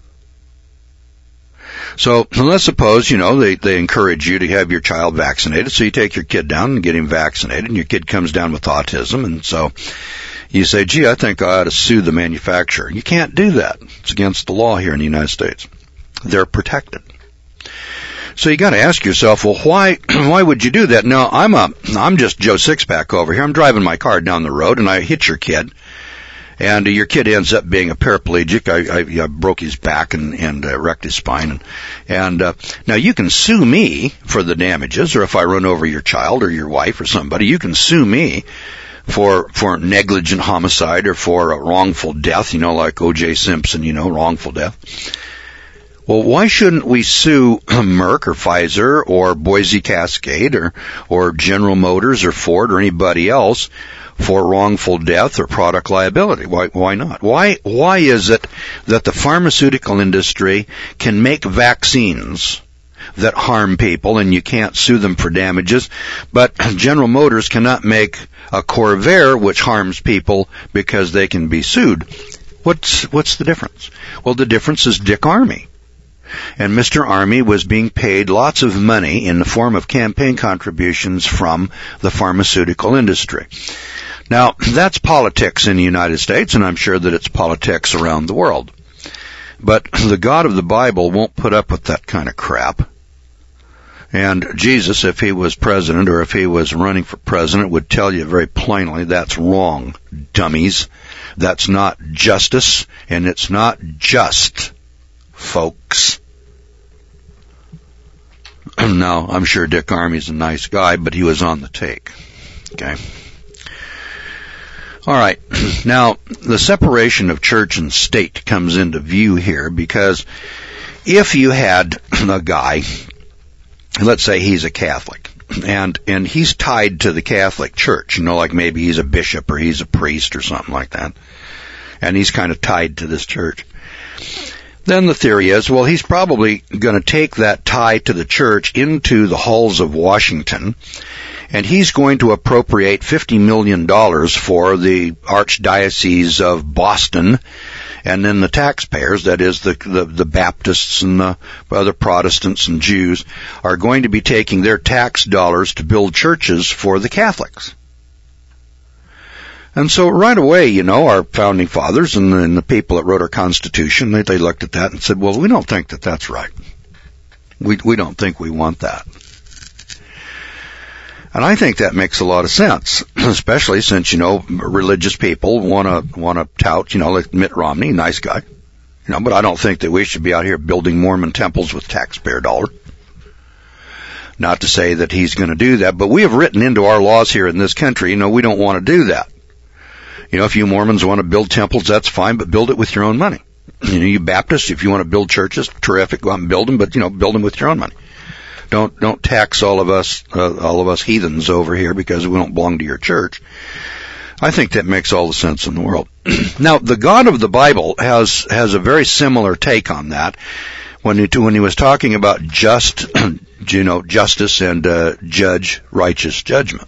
So let's suppose, you know, they, they encourage you to have your child vaccinated, so you take your kid down and get him vaccinated, and your kid comes down with autism, and so you say, gee, I think I ought to sue the manufacturer. You can't do that. It's against the law here in the United States. They're protected. So you got to ask yourself, well, why why would you do that? No, I'm a I'm just Joe Sixpack over here. I'm driving my car down the road, and I hit your kid, and uh, your kid ends up being a paraplegic. I, I, I broke his back and, and uh, wrecked his spine, and and uh, now you can sue me for the damages, or if I run over your child or your wife or somebody, you can sue me for for negligent homicide or for a wrongful death. You know, like O J Simpson. You know, wrongful death. Well, why shouldn't we sue Merck or Pfizer or Boise Cascade or, or General Motors or Ford or anybody else for wrongful death or product liability? Why, why not? Why, why is it that the pharmaceutical industry can make vaccines that harm people and you can't sue them for damages, but General Motors cannot make a Corvair which harms people because they can be sued? What's, what's the difference? Well, the difference is Dick Armey. And Mister Armey was being paid lots of money in the form of campaign contributions from the pharmaceutical industry. Now, that's politics in the United States, and I'm sure that it's politics around the world. But the God of the Bible won't put up with that kind of crap. And Jesus, if he was president or if he was running for president, would tell you very plainly that's wrong, dummies. That's not justice, and it's not just, folks. Now, I'm sure Dick Armey's a nice guy, but he was on the take. Okay. All right. Now, the separation of church and state comes into view here because if you had a guy, let's say he's a Catholic, and and he's tied to the Catholic Church, you know, like maybe he's a bishop or he's a priest or something like that, and he's kind of tied to this church. Then the theory is, well, he's probably going to take that tie to the church into the halls of Washington, and he's going to appropriate fifty million dollars for the Archdiocese of Boston. And then the taxpayers, that is the, the, the Baptists and the other Protestants and Jews, are going to be taking their tax dollars to build churches for the Catholics. And so right away, you know, our founding fathers and the, and the people that wrote our Constitution, they, they looked at that and said, well, we don't think that that's right. We, we don't think we want that. And I think that makes a lot of sense, especially since, you know, religious people want to want to tout, you know, like Mitt Romney, nice guy, you know, but I don't think that we should be out here building Mormon temples with taxpayer dollars. Not to say that he's going to do that, but we have written into our laws here in this country, you know, we don't want to do that. You know, if you Mormons want to build temples, that's fine, but build it with your own money. You know, you Baptists, if you want to build churches, terrific, go out and build them, but, you know, build them with your own money. Don't don't tax all of us uh, all of us heathens over here because we don't belong to your church. I think that makes all the sense in the world. Now, the God of the Bible has has a very similar take on that when he when he was talking about just you know justice and uh, judge righteous judgment.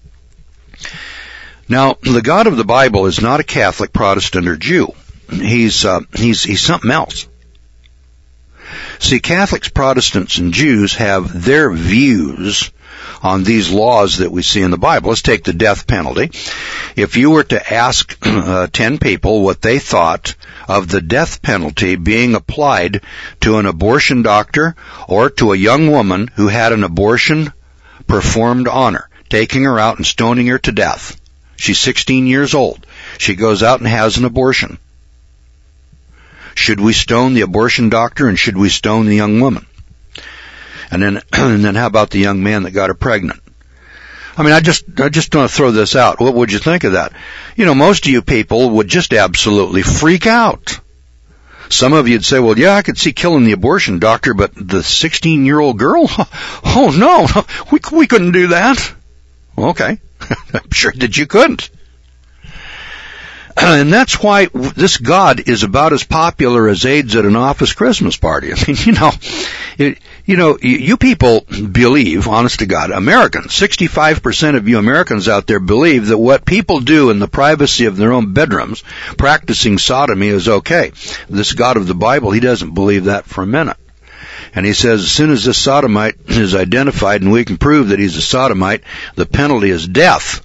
Now, the God of the Bible is not a Catholic, Protestant, or Jew. He's uh, he's he's something else. See, Catholics, Protestants, and Jews have their views on these laws that we see in the Bible. Let's take the death penalty. If you were to ask uh, ten people what they thought of the death penalty being applied to an abortion doctor or to a young woman who had an abortion performed on her, taking her out and stoning her to death. She's sixteen years old. She goes out and has an abortion. Should we stone the abortion doctor, and should we stone the young woman? And then, and then how about the young man that got her pregnant? I mean, I just, I just want to throw this out. What would you think of that? You know, most of you people would just absolutely freak out. Some of you'd say, well, yeah, I could see killing the abortion doctor, but the sixteen-year-old girl? Oh, no, we, we couldn't do that. Okay. I'm sure that you couldn't. And that's why this God is about as popular as AIDS at an office Christmas party. I mean, you know, it, you know, you people believe, honest to God, Americans, sixty-five percent of you Americans out there believe that what people do in the privacy of their own bedrooms, practicing sodomy, is okay. This God of the Bible, he doesn't believe that for a minute. And he says as soon as this sodomite is identified and we can prove that he's a sodomite, the penalty is death.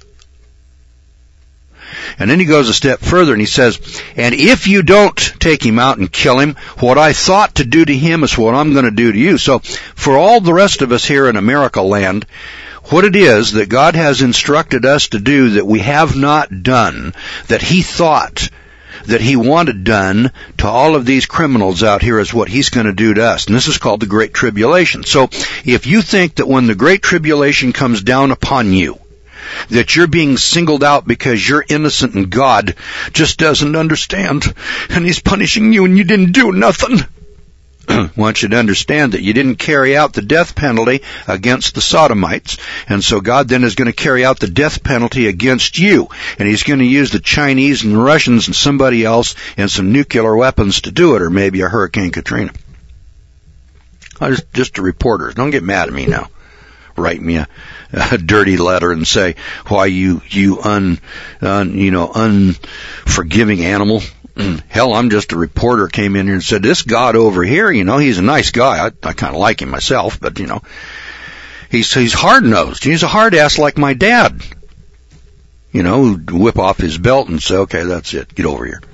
And then he goes a step further and he says, and if you don't take him out and kill him, what I thought to do to him is what I'm going to do to you. So for all the rest of us here in America land, what it is that God has instructed us to do that we have not done, that he thought that he wanted done to all of these criminals out here, is what he's going to do to us. And this is called the Great Tribulation. So if you think that when the Great Tribulation comes down upon you, that you're being singled out because you're innocent and God just doesn't understand and he's punishing you and you didn't do nothing, I want you to understand that you didn't carry out the death penalty against the sodomites, and so God then is going to carry out the death penalty against you, and he's going to use the Chinese and the Russians and somebody else and some nuclear weapons to do it, or maybe a Hurricane Katrina. I just, just a reporter. Don't get mad at me now. Write me a, a dirty letter and say, why you, you un, un, you know, unforgiving animal. Hell, I'm just a reporter, came in here and said, this God over here, you know, he's a nice guy. I, I kind of like him myself, but, you know, he's, he's hard-nosed. He's a hard-ass like my dad. You know, who'd whip off his belt and say, okay, that's it. Get over here.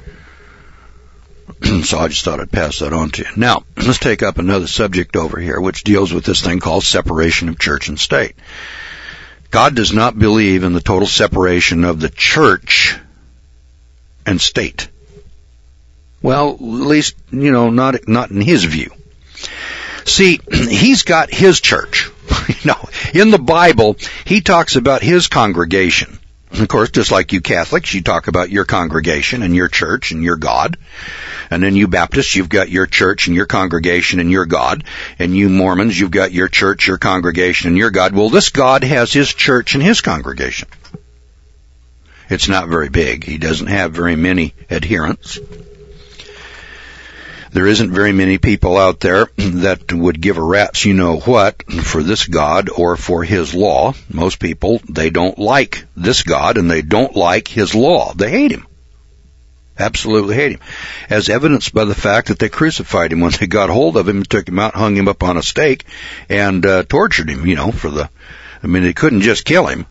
So I just thought I'd pass that on to you. Now, let's take up another subject over here, which deals with this thing called separation of church and state. God does not believe in the total separation of the church and state. Well, at least, you know, not not in his view. See, he's got his church. You know, in the Bible, he talks about his congregation. Of course, just like you Catholics, you talk about your congregation and your church and your God. And then you Baptists, you've got your church and your congregation and your God. And you Mormons, you've got your church, your congregation, and your God. Well, this God has his church and his congregation. It's not very big. He doesn't have very many adherents. There isn't very many people out there that would give a rat's you-know-what for this God or for his law. Most people, they don't like this God and they don't like his law. They hate him. Absolutely hate him. As evidenced by the fact that they crucified him when they got hold of him, took him out, hung him up on a stake, and uh, tortured him, you know, for the... I mean, they couldn't just kill him.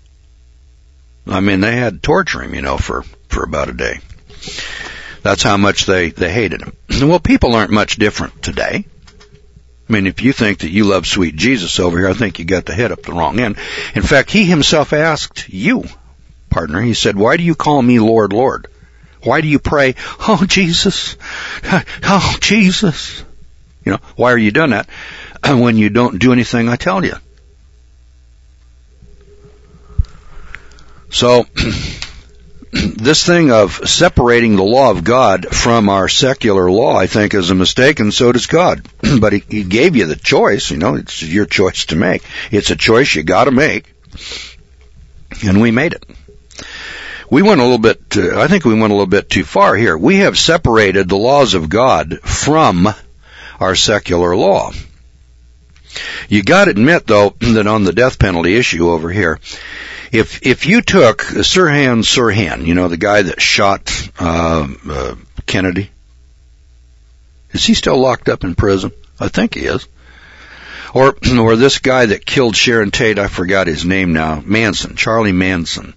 I mean, they had to torture him, you know, for, for about a day. That's how much they, they hated him. Well, people aren't much different today. I mean, if you think that you love sweet Jesus over here, I think you got the head up the wrong end. In fact, he himself asked you, partner, he said, why do you call me Lord, Lord? Why do you pray, oh, Jesus, oh, Jesus? You know, why are you doing that when you don't do anything I tell you? So, this thing of separating the law of God from our secular law, I think, is a mistake, and so does God. But he, he gave you the choice, you know, it's your choice to make. It's a choice you gotta make. And we made it. We went a little bit, uh, I think we went a little bit too far here. We have separated the laws of God from our secular law. You gotta admit, though, that on the death penalty issue over here, If if you took Sirhan Sirhan, you know, the guy that shot uh, uh, Kennedy, is he still locked up in prison? I think he is. Or or this guy that killed Sharon Tate, I forgot his name now, Manson, Charlie Manson.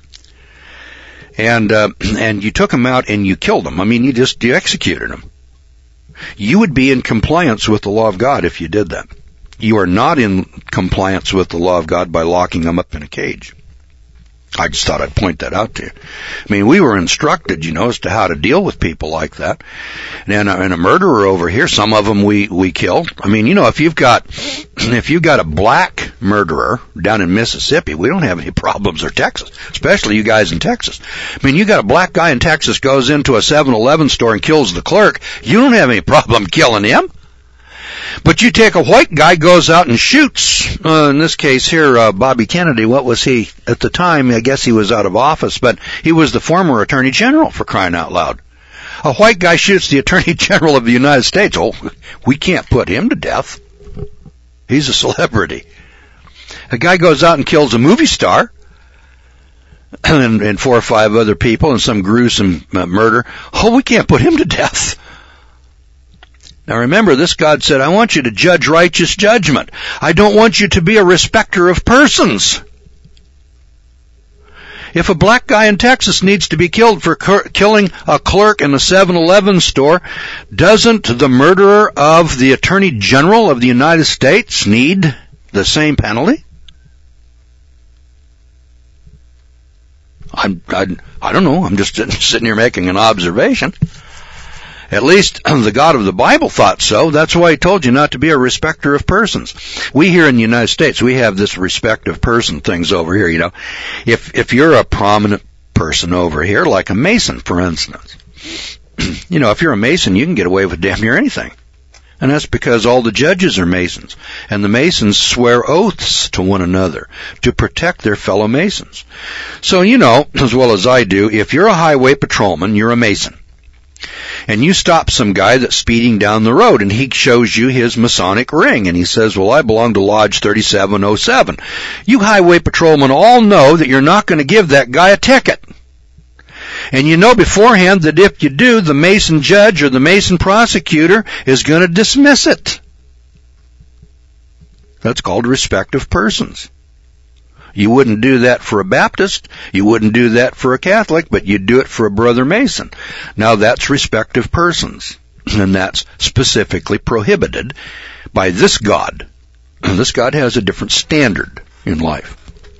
And uh, and you took him out and you killed him. I mean, you just you executed him. You would be in compliance with the law of God if you did that. You are not in compliance with the law of God by locking them up in a cage. I just thought I'd point that out to you. I mean, we were instructed, you know, as to how to deal with people like that. And a, and a murderer over here, some of them we, we kill. I mean, you know, if you've got, if you've got a black murderer down in Mississippi, we don't have any problems, or Texas, especially you guys in Texas. I mean, you got a black guy in Texas goes into a seven eleven store and kills the clerk. You don't have any problem killing him. But you take a white guy, goes out and shoots, uh, in this case here, uh, Bobby Kennedy. What was he at the time? I guess he was out of office, but he was the former Attorney General, for crying out loud. A white guy shoots the Attorney General of the United States. Oh, we can't put him to death. He's a celebrity. A guy goes out and kills a movie star and, and four or five other people in some gruesome uh, murder. Oh, we can't put him to death. Now remember, this God said, I want you to judge righteous judgment. I don't want you to be a respecter of persons. If a black guy in Texas needs to be killed for cur- killing a clerk in a seven eleven store, doesn't the murderer of the Attorney General of the United States need the same penalty? I'm, I, I don't know. I'm just sitting here making an observation. At least the God of the Bible thought so. That's why he told you not to be a respecter of persons. We here in the United States, we have this respect of person things over here, you know. If, if you're a prominent person over here, like a Mason, for instance, you know, if you're a Mason, you can get away with damn near anything. And that's because all the judges are Masons. And the Masons swear oaths to one another to protect their fellow Masons. So, you know, as well as I do, if you're a highway patrolman, you're a Mason. And you stop some guy that's speeding down the road, and he shows you his Masonic ring, and he says, well, I belong to Lodge thirty-seven oh seven. You highway patrolmen all know that you're not going to give that guy a ticket. And you know beforehand that if you do, the Mason judge or the Mason prosecutor is going to dismiss it. That's called respect of persons. You wouldn't do that for a Baptist, you wouldn't do that for a Catholic, but you'd do it for a brother Mason. Now that's respect of persons, and that's specifically prohibited by this God. And this God has a different standard in life.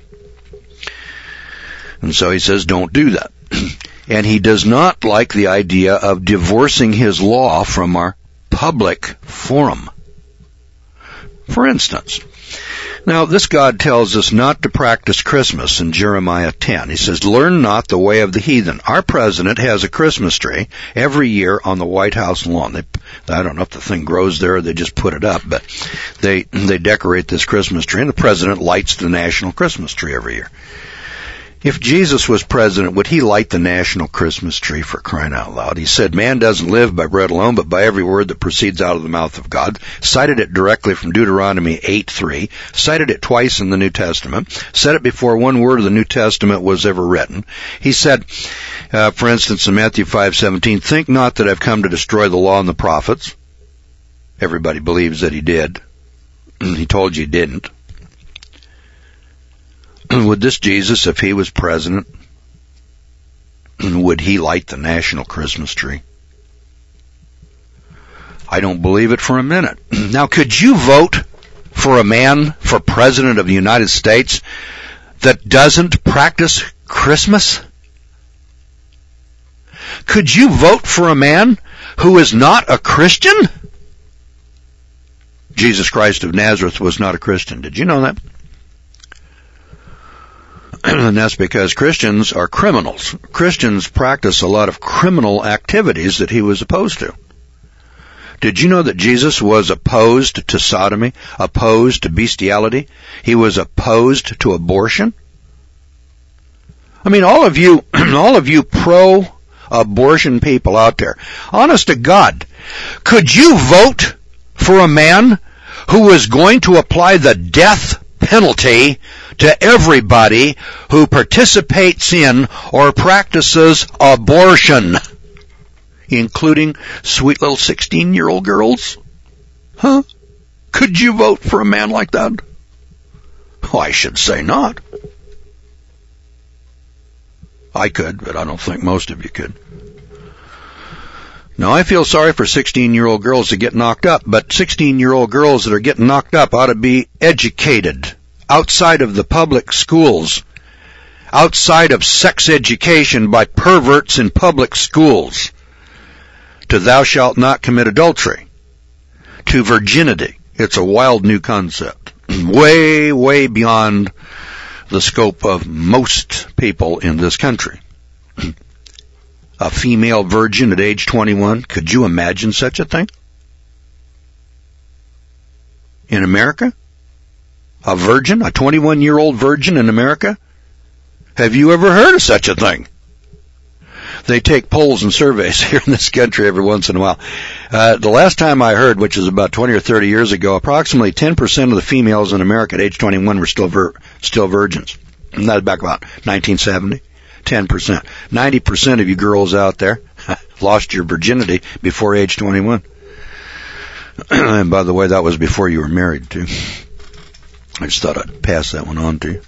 And so he says, don't do that. And he does not like the idea of divorcing his law from our public forum. For instance, Now, this God tells us not to practice Christmas in Jeremiah ten. He says, learn not the way of the heathen. Our president has a Christmas tree every year on the White House lawn. They, I don't know if the thing grows there or they just put it up, but they, they decorate this Christmas tree, and the president lights the national Christmas tree every year. If Jesus was president, would he light the national Christmas tree, for crying out loud? He said, man doesn't live by bread alone, but by every word that proceeds out of the mouth of God. Cited it directly from Deuteronomy eight three. Cited it twice in the New Testament. Said it before one word of the New Testament was ever written. He said, uh, for instance, in Matthew five seventeen, think not that I've come to destroy the law and the prophets. Everybody believes that he did. He told you he didn't. Would this Jesus, if he was president, would he light the national Christmas tree? I don't believe it for a minute. Now, could you vote for a man for president of the United States that doesn't practice Christmas? Could you vote for a man who is not a Christian? Jesus Christ of Nazareth was not a Christian. Did you know that? And that's because Christians are criminals. Christians practice a lot of criminal activities that he was opposed to. Did you know that Jesus was opposed to sodomy, opposed to bestiality? He was opposed to abortion? I mean, all of you, all of you pro-abortion people out there, honest to God, could you vote for a man who was going to apply the death penalty to everybody who participates in or practices abortion, including sweet little sixteen-year-old girls? Huh? Could you vote for a man like that? Oh, I should say not. I could, but I don't think most of you could. Now, I feel sorry for sixteen-year-old girls that get knocked up, but sixteen-year-old girls that are getting knocked up ought to be educated outside of the public schools, outside of sex education by perverts in public schools, to thou shalt not commit adultery, to virginity. It's a wild new concept, way, way beyond the scope of most people in this country. A female virgin at age twenty-one, could you imagine such a thing? In America? A virgin, a twenty-one-year-old virgin in America? Have you ever heard of such a thing? They take polls and surveys here in this country every once in a while. Uh, the last time I heard, which is about twenty or thirty years ago, approximately ten percent of the females in America at age twenty-one were still vir- still virgins. And that was back about nineteen seventy. ten percent. ninety percent of you girls out there lost your virginity before age twenty-one. And by the way, that was before you were married, too. I just thought I'd pass that one on to you.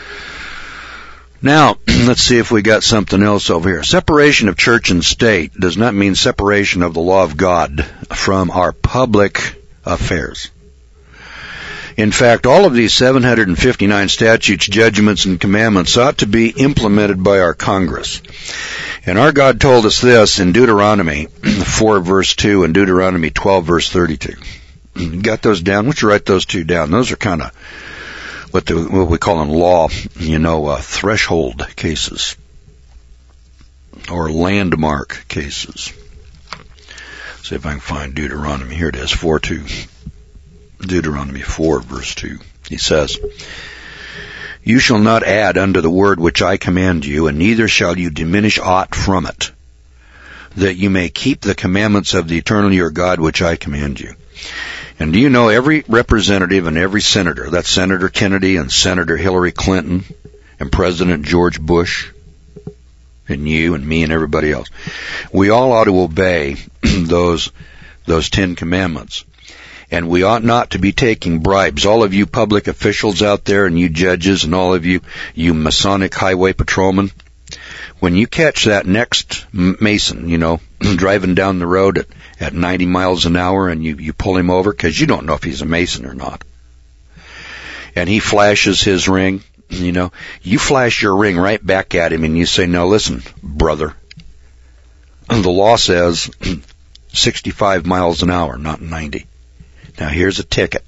Now, let's see if we got something else over here. Separation of church and state does not mean separation of the law of God from our public affairs. In fact, all of these seven hundred fifty-nine statutes, judgments, and commandments ought to be implemented by our Congress. And our God told us this in Deuteronomy four, verse two, and Deuteronomy twelve, verse thirty-two. You got those down? Why don't you write those two down? Those are kind of what, the, what we call in law, you know, uh, threshold cases or landmark cases. See if I can find Deuteronomy. Here it is, four two. Deuteronomy four, verse two. He says, you shall not add unto the word which I command you, and neither shall you diminish aught from it, that you may keep the commandments of the eternal your God which I command you. And do you know every representative and every senator, that's Senator Kennedy and Senator Hillary Clinton and President George Bush and you and me and everybody else, we all ought to obey those those Ten Commandments. And we ought not to be taking bribes. All of you public officials out there and you judges and all of you, you Masonic highway patrolmen, when you catch that next Mason, you know, driving down the road at, at ninety miles an hour and you, you pull him over because you don't know if he's a Mason or not, and he flashes his ring, you know, you flash your ring right back at him and you say, no, listen, brother, the law says sixty-five miles an hour, not ninety. Now here's a ticket.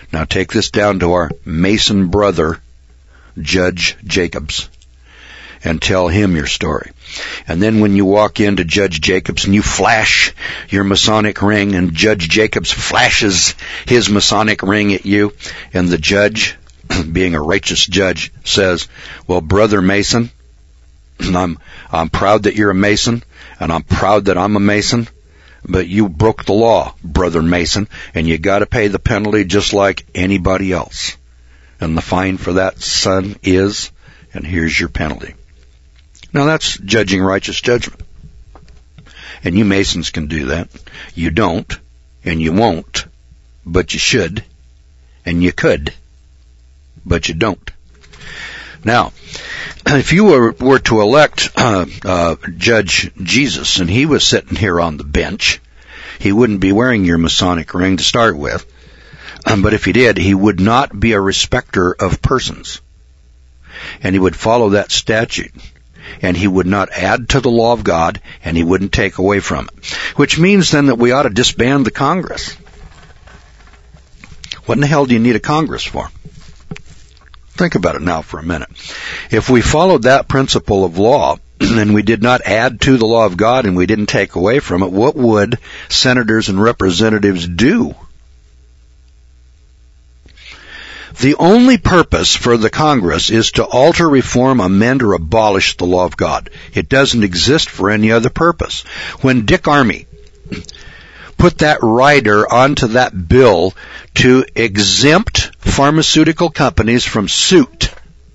Now take this down to our Mason brother, Judge Jacobs, and tell him your story. And then when you walk into Judge Jacobs and you flash your Masonic ring, and Judge Jacobs flashes his Masonic ring at you, and the judge, being a righteous judge, says, well, Brother Mason, I'm, I'm proud that you're a Mason, and I'm proud that I'm a Mason, but you broke the law, Brother Mason, and you got to pay the penalty just like anybody else. And the fine for that, son, is, and here's your penalty. Now that's judging righteous judgment. And you Masons can do that. You don't, and you won't, but you should, and you could, but you don't. Now, if you were, were to elect uh, uh, Judge Jesus, and he was sitting here on the bench, he wouldn't be wearing your Masonic ring to start with. Um, but if he did, he would not be a respecter of persons. And he would follow that statute. And he would not add to the law of God, and he wouldn't take away from it. Which means then that we ought to disband the Congress. What in the hell do you need a Congress for? Think about it now for a minute. If we followed that principle of law, and we did not add to the law of God and we didn't take away from it, what would senators and representatives do? The only purpose for the Congress is to alter, reform, amend, or abolish the law of God. It doesn't exist for any other purpose. When Dick Armey put that rider onto that bill to exempt pharmaceutical companies from suit,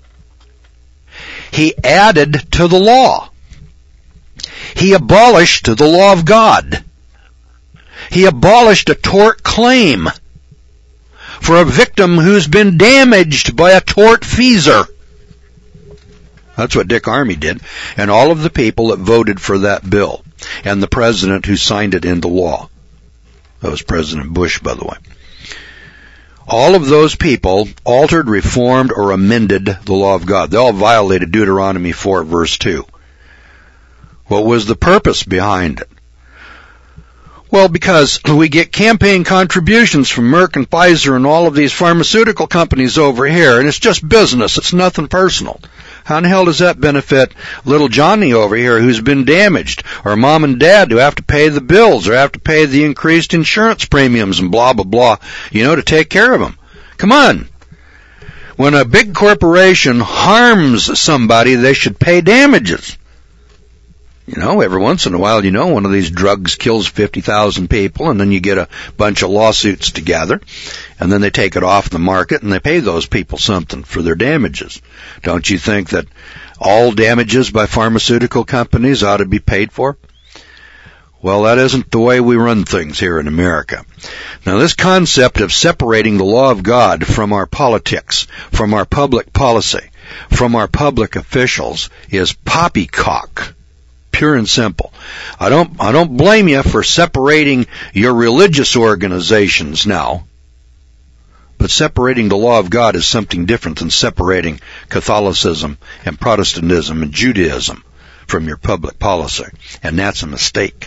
he added to the law. He abolished the law of God. He abolished a tort claim for a victim who's been damaged by a tortfeasor. That's what Dick Armey did, and all of the people that voted for that bill, and the president who signed it into law. That was President Bush, by the way. All of those people altered, reformed, or amended the law of God. They all violated Deuteronomy four, verse two. What was the purpose behind it? Well, because we get campaign contributions from Merck and Pfizer and all of these pharmaceutical companies over here, and it's just business. It's nothing personal. How in the hell does that benefit little Johnny over here who's been damaged, or mom and dad who have to pay the bills or have to pay the increased insurance premiums and blah, blah, blah, you know, to take care of them? Come on. When a big corporation harms somebody, they should pay damages. You know, every once in a while, you know, one of these drugs kills fifty thousand people, and then you get a bunch of lawsuits together, and then they take it off the market, and they pay those people something for their damages. Don't you think that all damages by pharmaceutical companies ought to be paid for? Well, that isn't the way we run things here in America. Now, this concept of separating the law of God from our politics, from our public policy, from our public officials is poppycock. Pure and simple. I don't, I don't blame you for separating your religious organizations now. But separating the law of God is something different than separating Catholicism and Protestantism and Judaism from your public policy. And that's a mistake.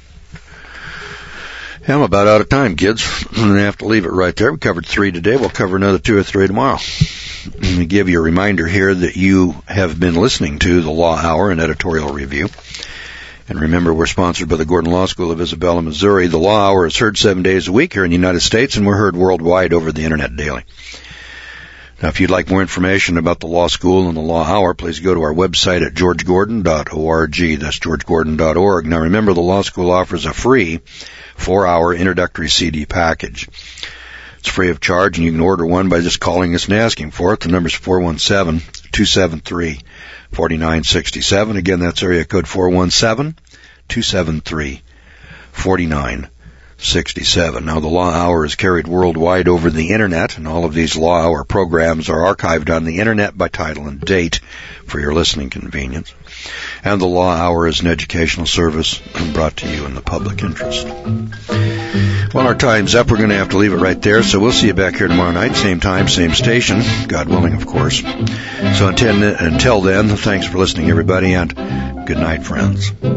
I'm about out of time, kids. I'm going to have to leave it right there. We covered three today. We'll cover another two or three tomorrow. Let me give you a reminder here that you have been listening to the Law Hour and Editorial Review. And remember, we're sponsored by the Gordon Law School of Isabella, Missouri. The Law Hour is heard seven days a week here in the United States, and we're heard worldwide over the Internet daily. Now, if you'd like more information about the Law School and the Law Hour, please go to our website at george gordon dot org. That's george gordon dot org. Now, remember, the Law School offers a free four-hour introductory C D package. It's free of charge, and you can order one by just calling us and asking for it. The number's four one seven, two seven three, four nine six seven. Again, that's area code four one seven, two seven three, four nine six seven. Now, the Law Hour is carried worldwide over the Internet, and all of these Law Hour programs are archived on the Internet by title and date for your listening convenience. And the Law Hour is an educational service brought to you in the public interest. Well, our time's up. We're going to have to leave it right there, so we'll see you back here tomorrow night, same time, same station, God willing, of course. So until, until then, thanks for listening, everybody, and good night, friends.